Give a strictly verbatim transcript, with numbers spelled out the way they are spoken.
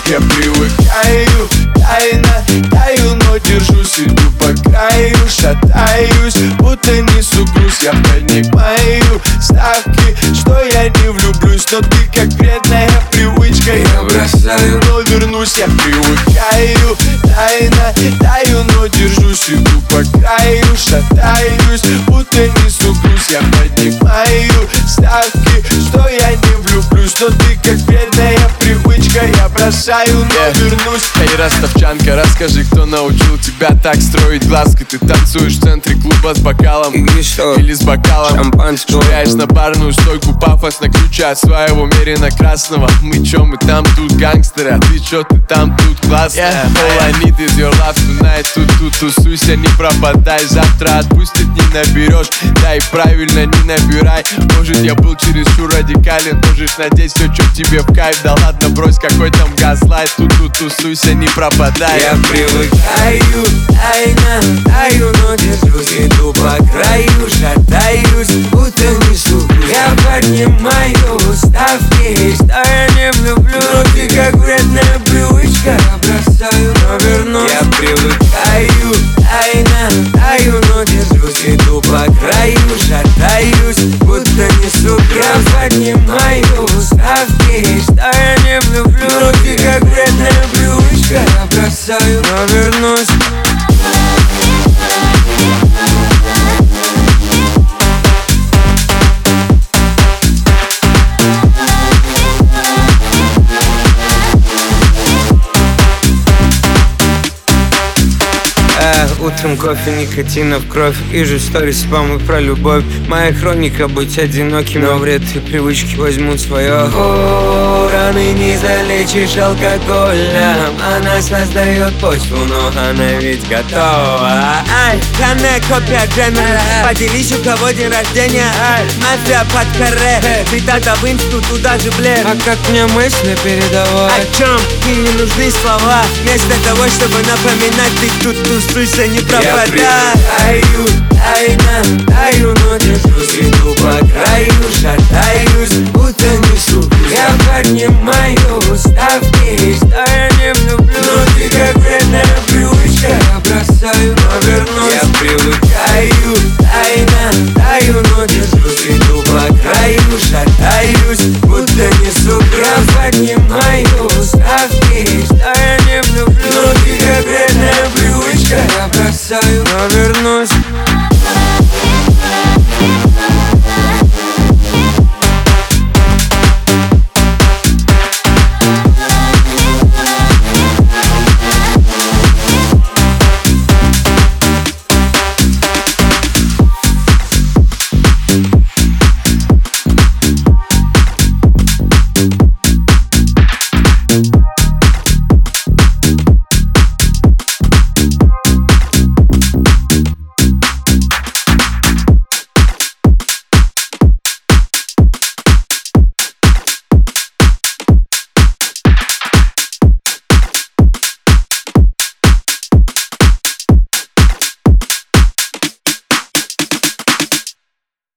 Я привыкаю, тайно таю, но держусь, иду по краю, шатаюсь, будто несу груз. Я понимаю ставки, что я не влюблюсь, но ты как вредная привычка. Я бросаю, но вернусь. Я привыкаю, тайно таю, но держусь, иду по краю, шатаюсь, будто несу груз. Я понимаю ставки, что я не влюблюсь, но ты как вредная привычка. Я бросаю, но yeah. вернусь. Эй, ростовчанка, расскажи, кто научил тебя так строить глазки? Ты танцуешь в центре клуба с бокалом или с бокалом шампанского, швыряешь на барную стойку пафосно ключа от своего мерина красного. Мы чё, мы там тут гангстеры, а ты чё, ты там тут классная. yeah. All I need is your love tonight. Тут-тут тусуйся, не пропадай, завтра отпустит не наберешь. Да и правильно, не набирай. Может, я был чересчур радикален, можешь надеть все, что тебе в кайф. Да ладно, брось, какой там газлайт. Тут-тут тусуйся, не пропадай. Я привыкаю, тайно таю, но держусь, иду по краю, шатаюсь, будто несу груз. Я поднимаю ставки, что я не влюблю, но ты как вредная привычка. Я бросаю, но вернусь. Я привыкаю, тайно таю, но держусь, иду по краю, шатаюсь, будто несу груз. Я поднимаю ставки, что я не влюблю, но ты как вредная привычка. Я бросаю, но вернусь. Утром кофе, никотина в кровь. Вижу сторис, спамы про любовь. Моя хроника быть одиноким, но вред и привычки возьмут свое. О, раны не залечишь алкоголем. Она создает почву, но она ведь готова. Ай, данная копия Джемина. Поделись, у кого день рождения. Мафия под каре. Цитата в инсту, туда же блин. А как мне мысли передавать? О чем? И не нужны слова. Вместо того, чтобы напоминать, ты тут тусуйся, не пропадай. Я привыкаю, тайно таю, но держусь, иду по краю, шатаюсь, будто несу груз. Я поднимаю ставки, что я не влюблю, но ты как вредная привычка. Я бросаю, но вернусь. Я привыкаю, тайно таю, но держусь, иду по краю, шатаюсь, будто несу груз. Я поднимаю ставки, что я не влюблю, но ты как вредная привычка. Я бросаю, но вернусь.